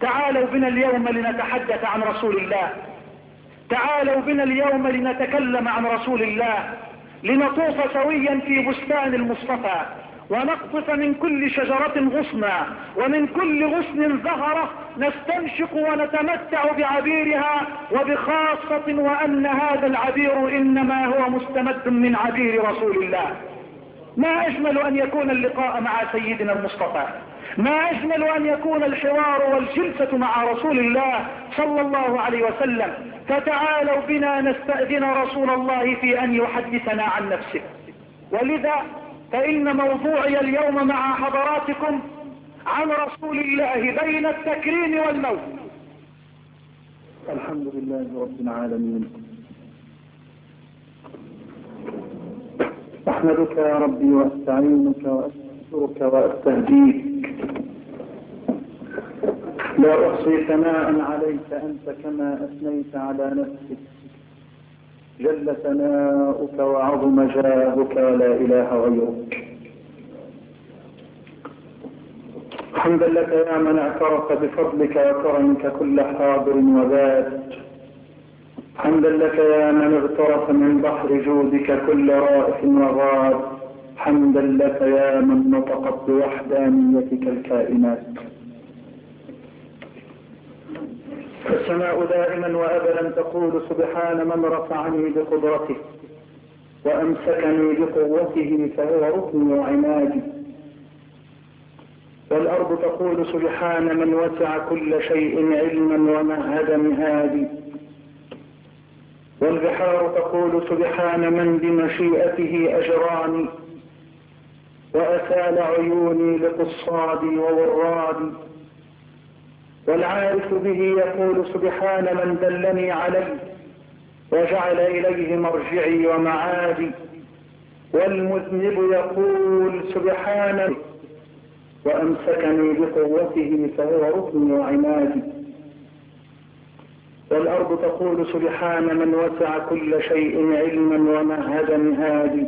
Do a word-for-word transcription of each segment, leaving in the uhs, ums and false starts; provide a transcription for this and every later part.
تعالوا بنا اليوم لنتحدث عن رسول الله، تعالوا بنا اليوم لنتكلم عن رسول الله، لنطوف سويا في بستان المصطفى، ونقطف من كل شجرة غصنا، ومن كل غصن زهرة نستنشق ونتمتع بعبيرها، وبخاصة وأن هذا العبير إنما هو مستمد من عبير رسول الله. ما أجمل أن يكون اللقاء مع سيدنا المصطفى، ما أجمل أن يكون الحوار والجلسة مع رسول الله صلى الله عليه وسلم. فتعالوا بنا نستأذن رسول الله في أن يحدثنا عن نفسه. ولذا فإن موضوعي اليوم مع حضراتكم عن رسول الله بين التكريم والموت. الحمد لله رب العالمين، أحمدك يا ربي وأستعينك وأستغفرك وأستهديك، لا أحصي ثناء عليك أنت كما أثنيت على نفسك، جل ثناؤك وعظم جاهك ولا إله غيرك. حمدا لك يا من اعترف بفضلك وكرمك كل حاضر وباد، حمدا لك يا من اغترف من بحر جودك كل رائف وغاد، حمدا لك يا من نطقت بوحدانيتك الكائنات. السماء دائما وابدا تقول سبحان من رفعني بقدرته وامسكني بقوته فهو ركني وعمادي، والارض تقول سبحان من وسع كل شيء علما ومهد مهادي، والبحار تقول سبحان من بمشيئته اجراني واسال عيوني لقصادي وورادي، والعارف به يقول سبحان من دلني عليه وجعل إليه مرجعي ومعادي، والمذنب يقول سبحانه وأمسكني بقوته فهو ركني وعمادي، والأرض تقول سبحان من وسع كل شيء علما ومهد مهادي،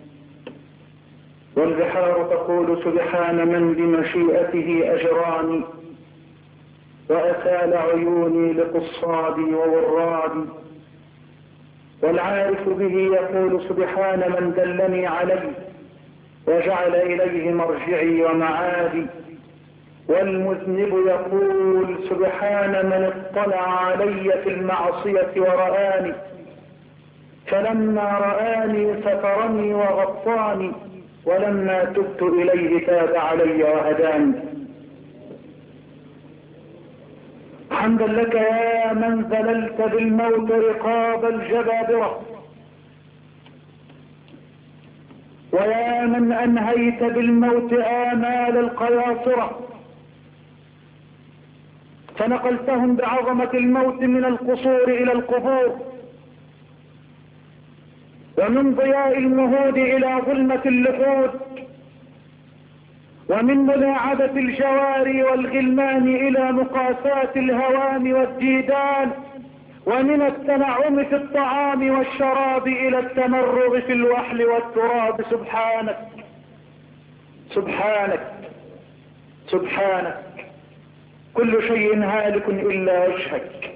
والبحار تقول سبحان من بمشيئته أجراني وأسال عيوني لقصادي وورادي، والعارف به يقول سبحان من دلني عليه وجعل إليه مرجعي ومعادي، والمذنب يقول سبحان من اطلع علي في المعصية ورآني فلما رآني سترني وغطاني، ولما تبت إليه تاب علي وهداني. حمدا لك يا من ذللت بالموت رقاب الجبابرة، ويا من أنهيت بالموت آمال القياصرة، فنقلتهم بعظمة الموت من القصور إلى القبور، ومن ضياء المهود إلى ظلمة اللحود، ومن ملاعبة الجواري والغلمان إلى مقاساة الهوام والديدان، ومن التنعم في الطعام والشراب إلى التمرغ في الوحل والتراب. سبحانك سبحانك سبحانك، كل شيء هالك إلا وجهك،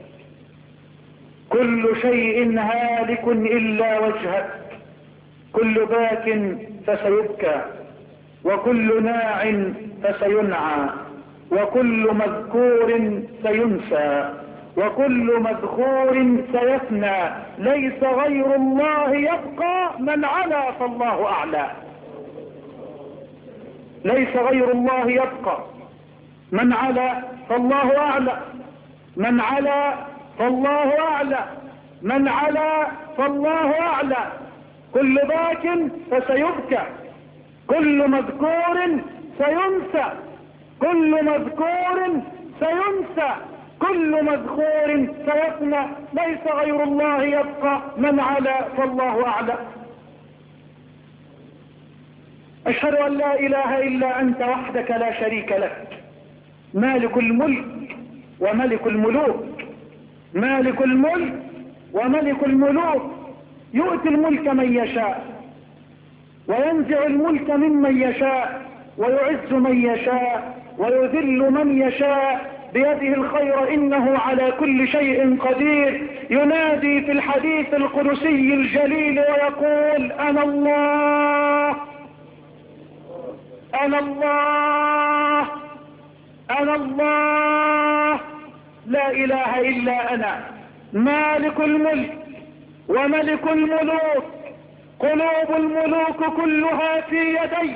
كل شيء هالك إلا وجهك، كل باك فسيبكى، وكل ناع فسينعى، وكل مذكور سينسى، وكل مذكور سيفنى، ليس غير الله يبقى، من علا فالله أعلى. ليس غير الله يبقى، من علا فالله أعلى، من علا فالله أعلى، من علا فالله أعلى، كل باك فسيبكى، كل مذكور سينسى، كل مذكور سينسى، كل مذكور سيفنى، ليس غير الله يبقى، من علا فالله أعلى. أشهد أن لا إله إلا أنت وحدك لا شريك لك، مالك الملك وملك الملوك، مالك الملك وملك الملوك، يؤتي الملك من يشاء وينزع الملك ممن يشاء، ويعز من يشاء ويذل من يشاء، بيده الخير إنه على كل شيء قدير، ينادي في الحديث القدسي الجليل ويقول أنا الله أنا الله أنا الله لا إله إلا أنا مالك الملك وملك الملوك، قلوب الملوك كلها في يدي،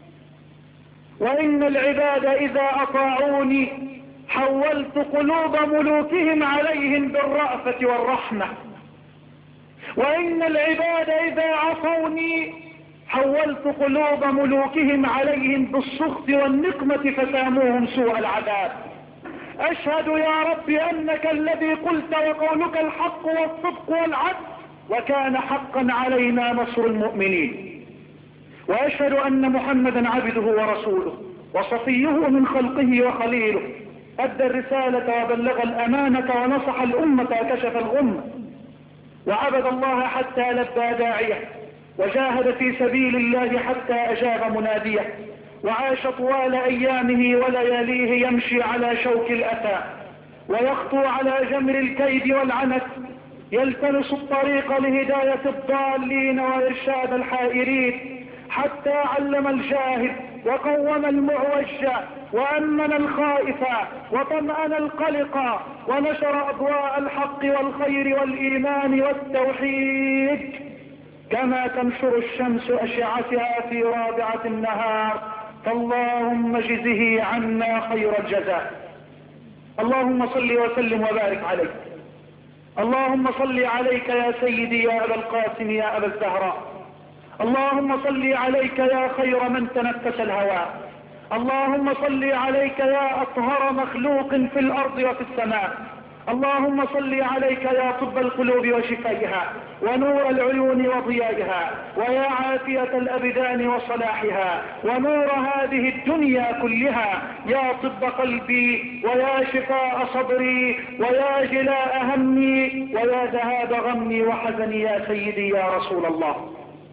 وإن العباد إذا أطاعوني حولت قلوب ملوكهم عليهم بالرأفة والرحمة، وإن العباد إذا عصوني حولت قلوب ملوكهم عليهم بالسخط والنقمة فساموهم سوء العذاب. أشهد يا رب أنك الذي قلت وقولك الحق والصدق والعدل، وكان حقا علينا نصر المؤمنين. وأشهد أن محمدا عبده ورسوله وصفيه من خلقه وخليله، أدى الرسالة وبلغ الأمانة ونصح الأمة وكشف الغمة، وعبد الله حتى لبى داعيه، وجاهد في سبيل الله حتى أجاب مناديه، وعاش طوال أيامه ولياليه يمشي على شوك الأسى ويخطو على جمر الكيد والعنت، يلتمس الطريق لهداية الضالين وإرشاد الحائرين، حتى علم الجاهل وقوم المعوج وأمن الخائف وطمأن القلق، ونشر أضواء الحق والخير والإيمان والتوحيد كما تنشر الشمس أشعتها في رابعة النهار. فاللهم اجزه عنا خير الجزاء. اللهم صل وسلم وبارك عليك. اللهم صل عليك يا سيدي يا أبا القاسم يا أبا الزهراء. اللهم صل عليك يا خير من تنفس الهواء. اللهم صل عليك يا أطهر مخلوق في الأرض وفي السماء. اللهم صل عليك يا طب القلوب وشفائها ونور العيون وضيائها ويا عافية الأبدان وصلاحها ونور هذه الدنيا كلها، يا طب قلبي ويا شفاء صدري ويا جلاء همي ويا ذهاب غمي وحزني يا سيدي يا رسول الله.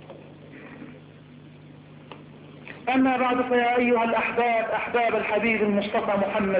أما بعد، فيا أيها الأحباب أحباب الحبيب المصطفى محمد،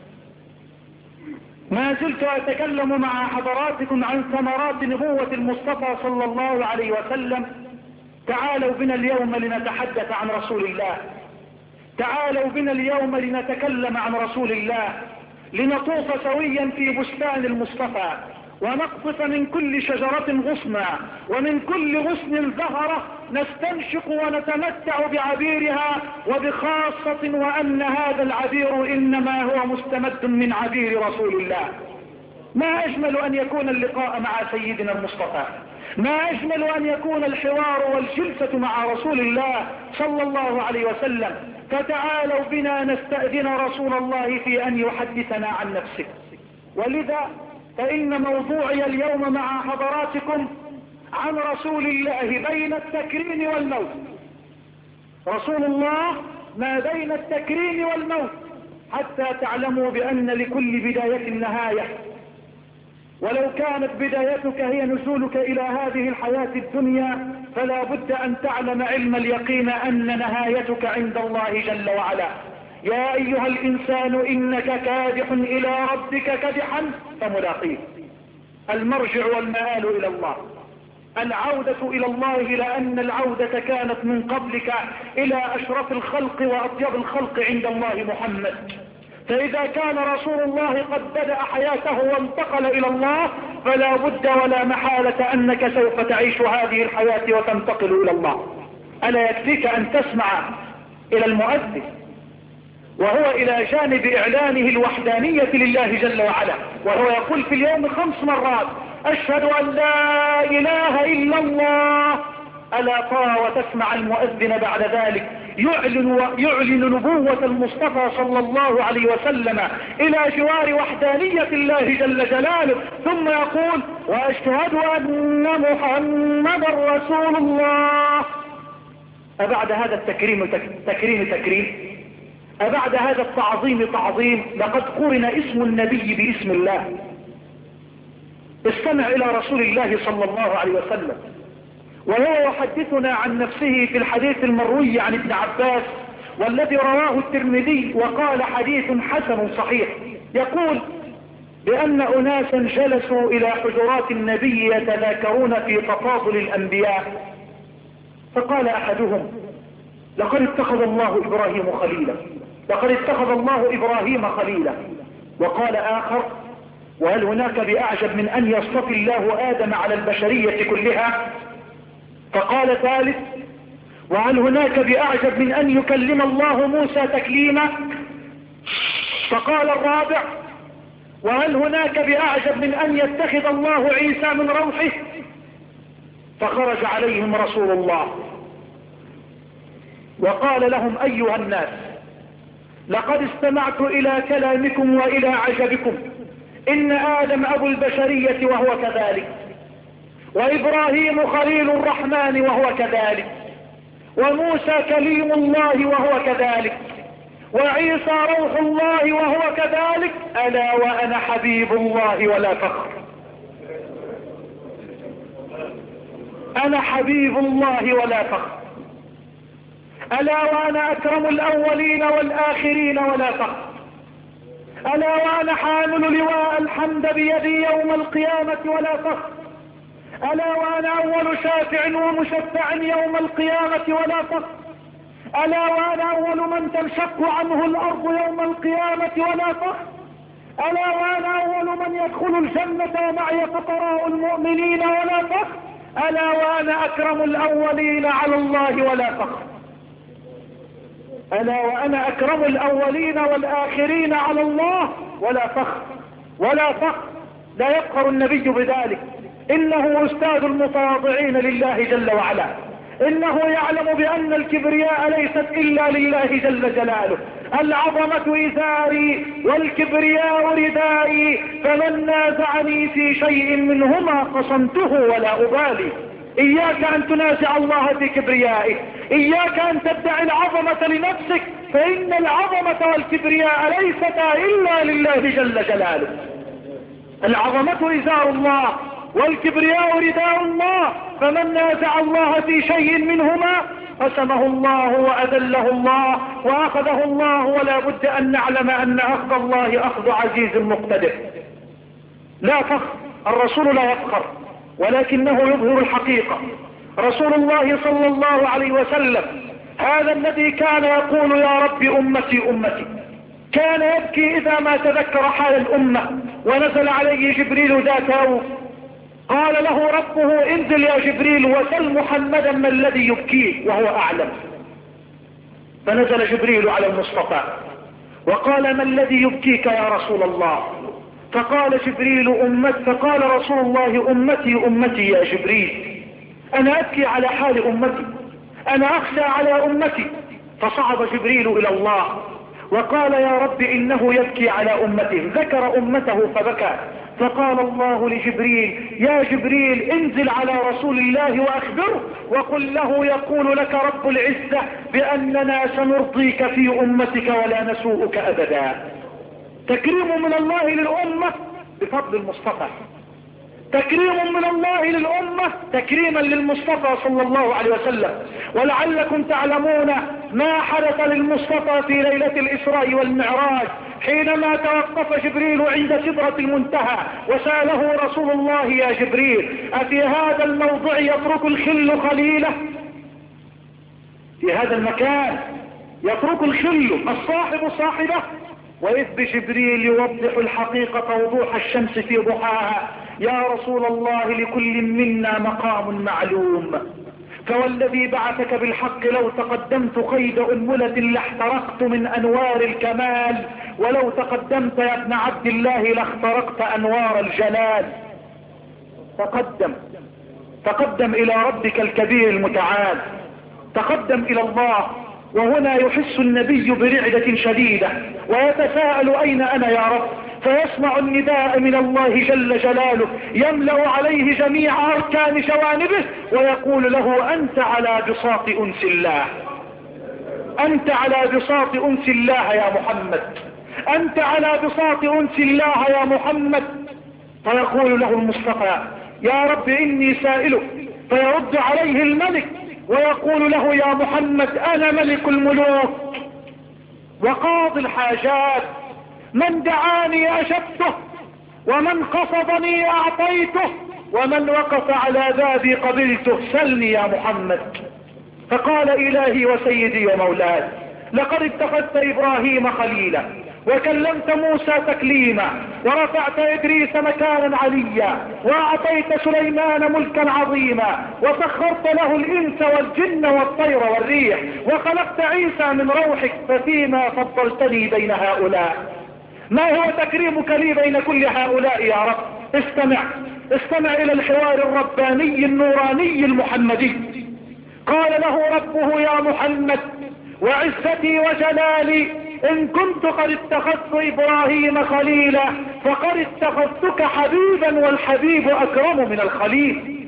ما زلت أتكلم مع حضراتكم عن ثمرات نبوة المصطفى صلى الله عليه وسلم. تعالوا بنا اليوم لنتحدث عن رسول الله، تعالوا بنا اليوم لنتكلم عن رسول الله، لنطوف سويا في بستان المصطفى ونقطف من كل شجرة غصنا ومن كل غصن زهرة، نستنشق ونتمتع بعبيرها، وبخاصة وأن هذا العبير إنما هو مستمد من عبير رسول الله. ما أجمل أن يكون اللقاء مع سيدنا المصطفى، ما أجمل أن يكون الحوار والجلسة مع رسول الله صلى الله عليه وسلم. فتعالوا بنا نستأذن رسول الله في أن يحدثنا عن نفسه. ولذا فإن موضوعي اليوم مع حضراتكم عن رسول الله بين التكريم والموت. رسول الله ما بين التكريم والموت، حتى تعلموا بأن لكل بداية نهاية. ولو كانت بدايتك هي نزولك إلى هذه الحياة الدنيا، فلا بد أن تعلم علم اليقين أن نهايتك عند الله جل وعلا. يا أيها الإنسان إنك كادح إلى ربك كدحا فملاقيه. المرجع والمآل إلى الله، العودة إلى الله، لأن العودة كانت من قبلك إلى أشرف الخلق وأطيب الخلق عند الله محمد. فإذا كان رسول الله قد بدأ حياته وانتقل إلى الله، فلا بد ولا محالة أنك سوف تعيش هذه الحياة وتنتقل إلى الله. ألا يكفيك أن تسمع إلى المؤذن وهو إلى جانب إعلانه الوحدانية لله جل وعلا، وهو يقول في اليوم خمس مرات: أشهد أن لا إله إلا الله. ألا ترى وتسمع المؤذن بعد ذلك يعلن, يعلن نبوة المصطفى صلى الله عليه وسلم إلى جوار وحدانية الله جل جلاله، ثم يقول: وأشهد أن محمد رسول الله. أبعد هذا التكريم تكريم تكريم؟ أبعد هذا التعظيم تعظيم؟ لقد قرن اسم النبي باسم الله. استمع إلى رسول الله صلى الله عليه وسلم وهو يحدثنا عن نفسه في الحديث المروي عن ابن عباس، والذي رواه الترمذي وقال حديث حسن صحيح. يقول بأن أناسا جلسوا إلى حجرات النبي يتذاكرون في تفاضل الأنبياء، فقال أحدهم: لقد اتخذ الله إبراهيم خليلا، لقد اتخذ الله إبراهيم خليلا. وقال آخر: وهل هناك بأعجب من أن يصطفي الله آدم على البشرية كلها؟ فقال ثالث: وهل هناك بأعجب من أن يكلم الله موسى تكليما؟ فقال الرابع: وهل هناك بأعجب من أن يتخذ الله عيسى من روحه؟ فخرج عليهم رسول الله وقال لهم: أيها الناس، لقد استمعت إلى كلامكم وإلى عجبكم، إن آدم أبو البشرية وهو كذلك، وإبراهيم خليل الرحمن وهو كذلك، وموسى كليم الله وهو كذلك، وعيسى روح الله وهو كذلك، ألا وأنا حبيب الله ولا فخر. أنا حبيب الله ولا فخر. ألا وأنا أكرم الأولين والآخرين ولا فخر. ألا وأنا حامل لواء الحمد بيدي يوم القيامة ولا فخر. ألا وأنا أول شافع ومشفع يوم القيامة ولا فخر. ألا وأنا أول من تنشق عنه الأرض يوم القيامة ولا فخر. ألا وأنا أول من يدخل الجنة معي فقراء المؤمنين ولا فخر. ألا وأنا أكرم الأولين على الله ولا فخر. ألا وأنا أكرم الأولين والآخرين على الله ولا فخر. ولا فخر. لا يفخر النبي بذلك، إنه أستاذ المتواضعين لله جل وعلا، إنه يعلم بأن الكبرياء ليست إلا لله جل جلاله. العظمة إزاري والكبرياء ردائي، فمن نازعني في شيء منهما قصمته ولا أبالي. إياك أن تنازع الله في كبريائه، إياك أن تدعي العظمة لنفسك، فإن العظمة والكبرياء ليستا إلا لله جل جلاله. العظمة إزار الله والكبرياء رداء الله، فمن نازع الله في شيء منهما قسمه الله وأذله الله وأخذه الله. ولا بد أن نعلم أن أخذ الله أخذ عزيز مقتدر. لا فخر، الرسول لا يفخر، ولكنه يظهر الحقيقة. رسول الله صلى الله عليه وسلم هذا الذي كان يقول: يا رب أمتي أمتي، كان يبكي إذا ما تذكر حال الأمة. ونزل عليه جبريل ذات يوم قال له ربه: انزل يا جبريل وسل محمدا ما الذي يبكيه وهو أعلم. فنزل جبريل على المصطفى وقال: ما الذي يبكيك يا رسول الله؟ فقال جبريل: أمت. فقال رسول الله: أمتي أمتي يا جبريل، أنا أبكي على حال أمتي، أنا أخشى على أمتي. فصعد جبريل إلى الله وقال: يا رب إنه يبكي على أمته. ذكر أمته فبكى. فقال الله لجبريل: يا جبريل انزل على رسول الله وأخبره وقل له يقول لك رب العزة بأننا سنرضيك في أمتك ولا نسوءك أبدا. تكريم من الله للأمة بفضل المصطفى، تكريم من الله للأمة تكريما للمصطفى صلى الله عليه وسلم. ولعلكم تعلمون ما حدث للمصطفى في ليلة الإسراء والمعراج حينما توقف جبريل عند سدرة المنتهى وسأله رسول الله: يا جبريل، أفي هذا الموضع يترك الخل خليله؟ في هذا المكان يترك الخل الصاحب صاحبه؟ وإذ بجبريل يوضح الحقيقة وضوح الشمس في ضحاها: يا رسول الله، لكل منا مقام معلوم، فوالذي بعثك بالحق لو تقدمت قيد أنملة لاحترقت من أنوار الكمال، ولو تقدمت يا ابن عبد الله لاخترقت أنوار الجلال. تقدم تقدم إلى ربك الكبير المتعال، تقدم إلى الله. وهنا يحس النبي برعدة شديدة ويتساءل: أين أنا يا رب؟ فيسمع النداء من الله جل جلاله يملأ عليه جميع أركان جوانبه ويقول له: أنت على بساط أنس الله، أنت على بساط أنس الله يا محمد، أنت على بساط أنس الله يا محمد. فيقول له المصطفى: يا رب إني سائلك. فيرد عليه الملك ويقول له: يا محمد، أنا ملك الملوك وقاضي الحاجات. من دعاني أجبته، ومن قصدني أعطيته، ومن وقف على بابي قبلته، سلني يا محمد. فقال إلهي وسيدي ومولاي لقد اتخذت إبراهيم خليلا، وكلمت موسى تكليما، ورفعت إدريس مكانا عليا، وأعطيت سليمان ملكا عظيما، وسخرت له الإنس والجن والطير والريح، وخلقت عيسى من روحك، ففيما فضلتني بين هؤلاء؟ ما هو تكريمك لي بين كل هؤلاء يا رب؟ استمع استمع إلى الحوار الرباني النوراني المحمدي. قال له ربه يا محمد وعزتي وجلالي إن كنت قد اتخذت إبراهيم خليلا فقد اتخذتك حبيبا، والحبيب أكرم من الخليل.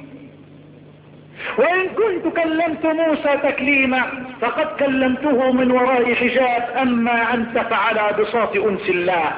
وإن كنت كلمت موسى تكليما فقد كلمته من وراء حجاب، أما أنت فعلى بساط أنس الله.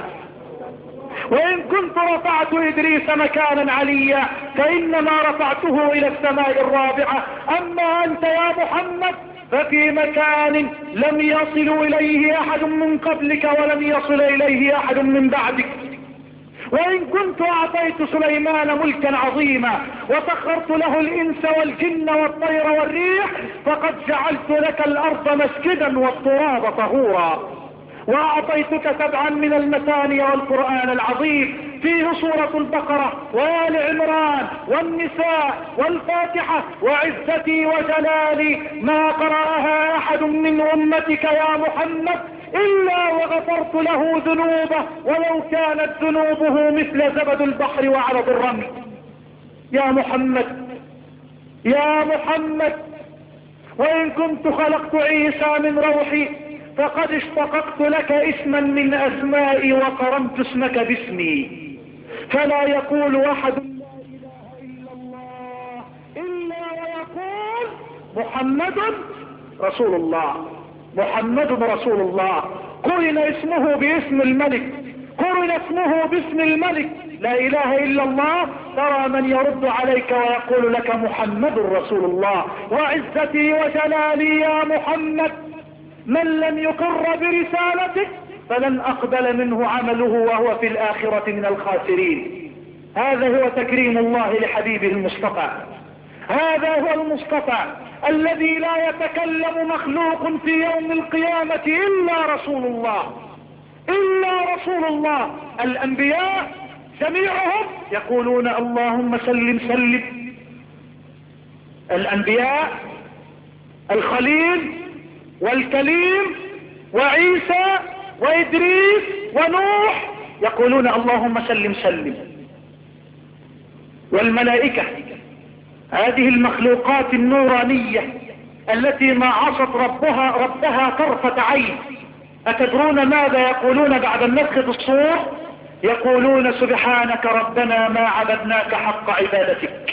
وإن كنت رفعت إدريس مكانا عليا فإنما رفعته إلى السماء الرابعة، أما أنت يا محمد ففي مكان لم يصل إليه أحد من قبلك ولم يصل إليه أحد من بعدك. وإن كنت أعطيت سليمان ملكا عظيما وسخرت له الإنس والجن والطير والريح، فقد جعلت لك الأرض مسجدا والتراب طهورا. وأعطيتك سبعا من المثاني والقرآن العظيم فيه سورة البقرة وآل عمران والنساء والفاتحة، وعزتي وجلالي ما قرأها أحد من أمتك يا محمد إلا وغفرت له ذنوبه ولو كانت ذنوبه مثل زبد البحر وعرض الرمل. يا محمد يا محمد وإن كنت خلقت عيسى من روحي فقد اشتققت لك اسما من أسمائي وقرنت اسمك باسمي، فلا يقول أحد لا إله إلا الله إلا ويقول محمد رسول الله، محمد رسول الله. قرن اسمه باسم الملك، قرن اسمه باسم الملك. لا إله إلا الله ترى من يرد عليك ويقول لك محمد رسول الله. وعزتي وجلالي يا محمد من لم يقر برسالتك فلن أقبل منه عمله وهو في الآخرة من الخاسرين. هذا هو تكريم الله لحبيبه المصطفى، هذا هو المصطفى الذي لا يتكلم مخلوق في يوم القيامة إلا رسول الله، إلا رسول الله. الأنبياء جميعهم يقولون اللهم سلم سلم. الأنبياء الخليل والكليم وعيسى وإدريس ونوح يقولون اللهم سلم سلم. والملائكة هذه المخلوقات النورانية التي ما عصت ربها ربها طرفة عين، أتدرون ماذا يقولون بعد النفخ في الصور؟ يقولون سبحانك ربنا ما عبدناك حق عبادتك.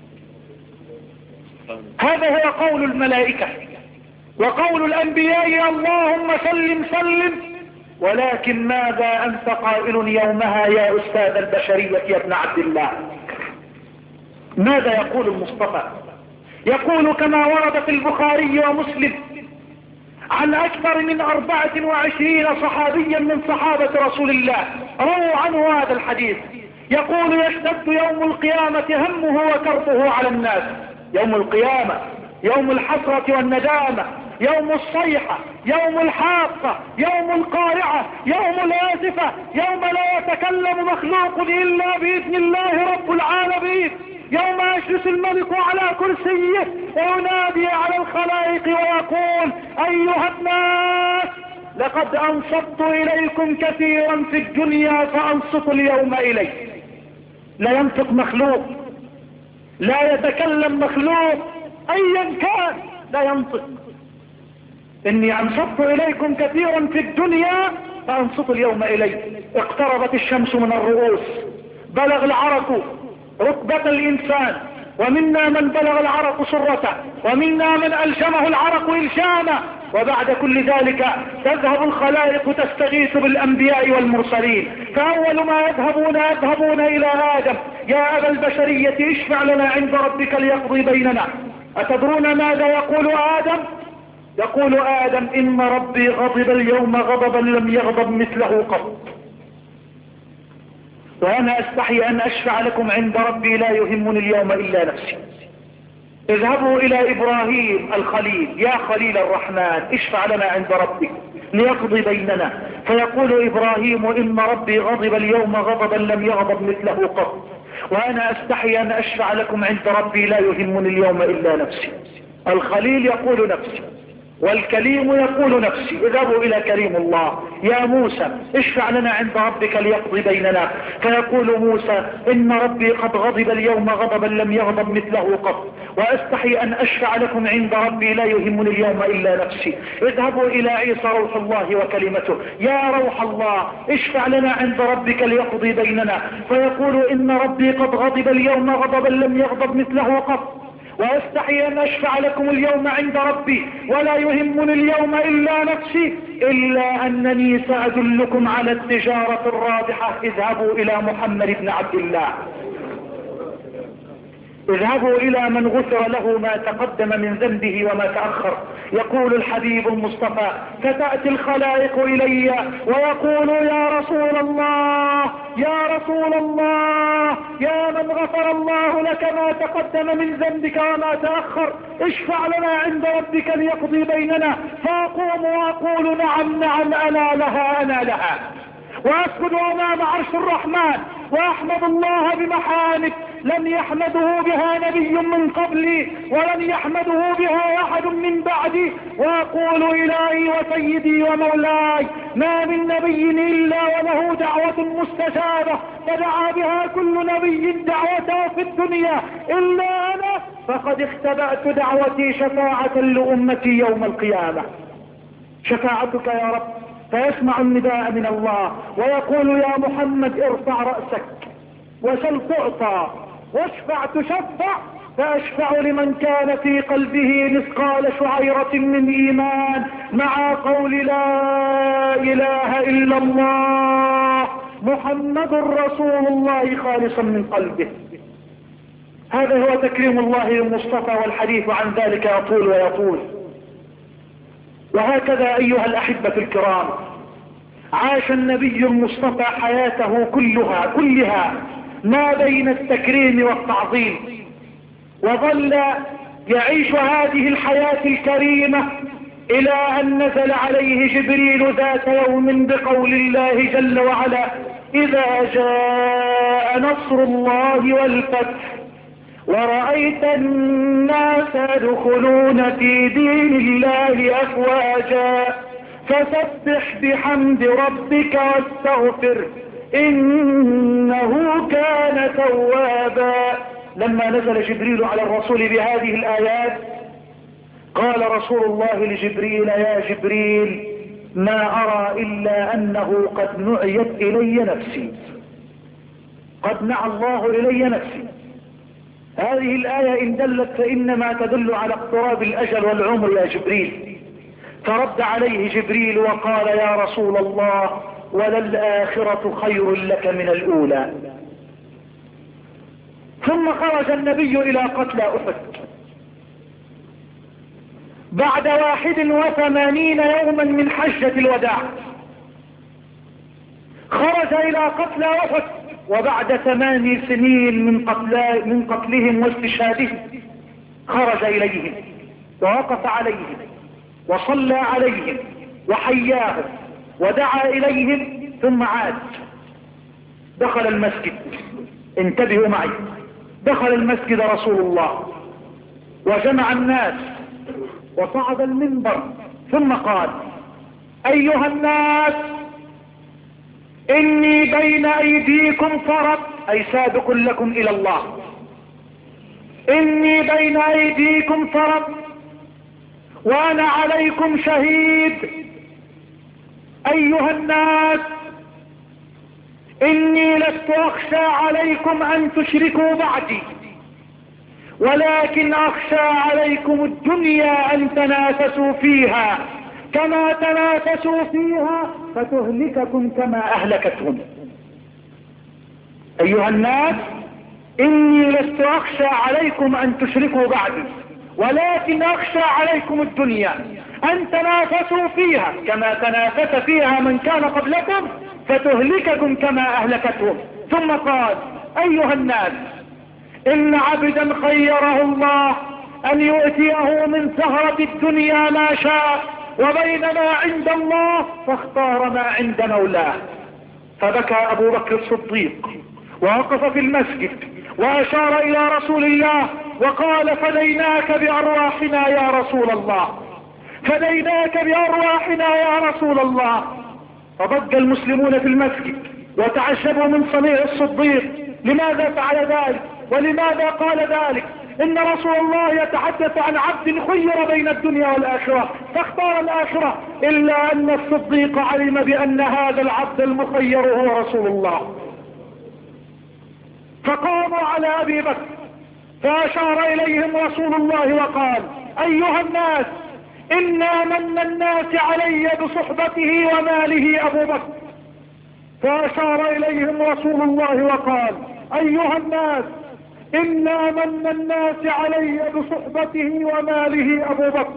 هذا هو قول الملائكة. وقول الأنبياء اللهم سلم سلم. ولكن ماذا أنت قائل يومها يا أستاذ البشرية يا ابن عبد الله؟ ماذا يقول المصطفى؟ يقول كما ورد في البخاري ومسلم عن أكثر من أربعة وعشرين صحابيا من صحابة رسول الله رووا عنه هذا الحديث. يقول يشتد يوم القيامة همه وكربه على الناس. يوم القيامة يوم الحسرة والندامة، يوم الصيحة، يوم الحاقة، يوم القارعة، يوم الآسفة، يوم لا يتكلم مخلوق إلا بإذن الله رب العالمين، يوم يجلس الملك على كرسيه وينادي على الخلائق ويقول أيها الناس لقد أنصت إليكم كثيرا في الدنيا فأنصت اليوم إلي. لا ينطق مخلوق، لا يتكلم مخلوق أيا كان، لا ينطق. إني أنصت إليكم كثيرا في الدنيا فأنصت اليوم إلي. اقتربت الشمس من الرؤوس، بلغ العرق ركبة الإنسان، ومنا من بلغ العرق سرته، ومنا من ألجمه العرق إلجامه. وبعد كل ذلك تذهب الخلائق تستغيث بالأنبياء والمرسلين، فأول ما يذهبون يذهبون إلى آدم يا أبا البشرية اشفع لنا عند ربك ليقضي بيننا. أتدرون ماذا يقول آدم؟ يقول آدم إن ربي غضب اليوم غضبا لم يغضب مثله قط. وأنا أستحي أن أشفع لكم عند ربي لا يهمني اليوم إلا نفسي. اذهبوا إلى إبراهيم الخليل، يا خليل الرحمن اشفع لنا عند ربك ليقضي بيننا. فيقول إبراهيم إن ربي غضب اليوم غضبا لم يغضب مثله قط، وأنا أستحي أن أشفع لكم عند ربي لا يهمني اليوم إلا نفسي. الخليل يقول نفسي، والكليم يقول نفسي. اذهبوا إلى كريم الله، يا موسى اشفع لنا عند ربك ليقضي بيننا. فيقول موسى إن ربي قد غضب اليوم غضبا لم يغضب مثله قط، وأستحي أن أشفع لكم عند ربي لا يهمني اليوم إلا نفسي. اذهبوا إلى عيسى روح الله وكلمته، يا روح الله اشفع لنا عند ربك ليقضي بيننا. فيقول إن ربي قد غضب اليوم غضبا لم يغضب مثله قط، وأستحي أن أشفع لكم اليوم عند ربي ولا يهمني اليوم إلا نفسي، إلا أنني سأدلكم على التجارة الرابحة. اذهبوا إلى محمد بن عبد الله، اذهبوا إلى من غفر له ما تقدم من ذنبه وما تأخر. يقول الحبيب المصطفى فتأتي الخلائق إلي ويقول يا رسول الله يا رسول الله يا من غفر الله لك ما تقدم من ذنبك وما تأخر، اشفع لنا عند ربك ليقضي بيننا. فأقوم وأقول نعم نعم أنا لها أنا لها، وأسجد أمام عرش الرحمن وأحمد الله بمحامد لم يحمده بها نبي من قبلي ولن يحمده بها أحد من بعدي، وأقول إلهي وسيدي ومولاي ما من نبي إلا وله دعوة مستجابة فدعا بها كل نبي دعوته في الدنيا إلا أنا، فقد اختبأت دعوتي شفاعة لأمتي يوم القيامة. شفاعتك يا رب. فيسمع النداء من الله ويقول يا محمد ارفع رأسك وسل تعطى واشفع تشفع. فأشفع لمن كان في قلبه مثقال شعيرة من إيمان مع قول لا إله إلا الله محمد رسول الله خالصا من قلبه. هذا هو تكريم الله للمصطفى، والحديث عن ذلك يطول ويطول. وهكذا أيها الأحبة الكرام عاش النبي المصطفى حياته كلها كلها ما بين التكريم والتعظيم، وظل يعيش هذه الحياة الكريمة إلى أن نزل عليه جبريل ذات يوم بقول الله جل وعلا إذا جاء نصر الله والفتح ورأيت الناس يدخلون في دين الله أفواجا فسبح بحمد ربك واستغفر إنه كان توابا. لما نزل جبريل على الرسول بهذه الآيات قال رسول الله لجبريل يا جبريل ما أرى إلا أنه قد نعيت إلي نفسي، قد نعى الله إلي نفسي. هذه الآية إن دلت فإنما تدل على اقتراب الأجل والعمر يا جبريل. فرد عليه جبريل وقال يا رسول الله وللآخرة خير لك من الأولى. ثم خرج النبي إلى قتلى أحد بعد واحد وثمانين يوما من حجة الوداع. خرج إلى قتلى أحد وبعد ثمان سنين من, قتل من قتلهم واستشهادهم خرج إليهم ووقف عليهم وصلى عليهم وحياهم ودعا إليهم ثم عاد. دخل المسجد، انتبهوا معي، دخل المسجد رسول الله وجمع الناس وصعد المنبر ثم قال أيها الناس إني بين أيديكم فرط، أي سابق لكم إلى الله، إني بين أيديكم فرط وأنا عليكم شهيد. أيها الناس إني لست أخشى عليكم أن تشركوا بعدي، ولكن أخشى عليكم الدنيا أن تنافسوا فيها كما تنافسوا فيها فتهلككم كما أهلكتهم. أيها الناس إني لست أخشى عليكم أن تشركوا بعدي، ولكن أخشى عليكم الدنيا أن تنافسوا فيها كما تنافس فيها من كان قبلكم فتهلككم كما أهلكتهم. ثم قال: ايها الناس، ان عبدا خيره الله ان يؤتيه من سهرة الدنيا ما شاء وبين ما عند الله فاختار ما عند مولاه. فبكى ابو بكر الصديق ووقف في المسجد واشار الى رسول الله وقال: فديناك بارواحنا يا رسول الله، فديناك بارواحنا يا رسول الله. فضج المسلمون في المسجد وتعجبوا من صنيع الصديق، لماذا فعل ذلك ولماذا قال ذلك؟ ان رسول الله يتحدث عن عبد خير بين الدنيا والاخرة فاختار الاخرة، الا ان الصديق علم بان هذا العبد المخير هو رسول الله. فقاموا على ابي بكر فاشار اليهم رسول الله وقال: ايها الناس، انا من الناس علي بصحبته وماله ابو بكر. فاشار اليهم رسول الله وقال: ايها الناس، انا من الناس علي بصحبته وماله ابو بكر.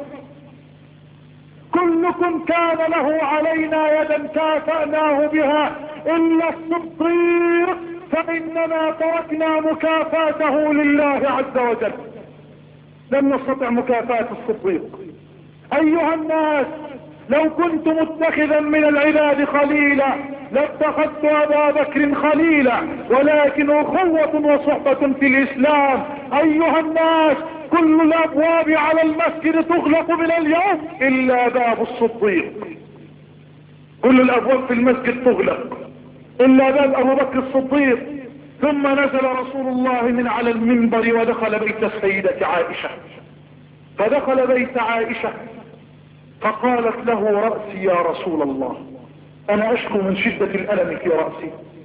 كلكم كان له علينا يدا كافأناه بها الا الصديق، فاننا تركنا مكافاته لله عز وجل، لم نستطع مكافاة الصديق. ايها الناس، لو كنت متخذا من العباد خليلا لاتخذت ابا بكر خليلا، ولكن اخوة وصحبة في الاسلام. ايها الناس، كل الابواب على المسجد تغلق من اليوم الا باب الصديق. كل الابواب في المسجد تغلق الا باب ابو بكر الصديق. ثم نزل رسول الله من على المنبر ودخل بيت السيدة عائشة، فدخل بيت عائشة فقالت له: رأسي يا رسول الله، انا اشكو من شدة الالم في رأسي.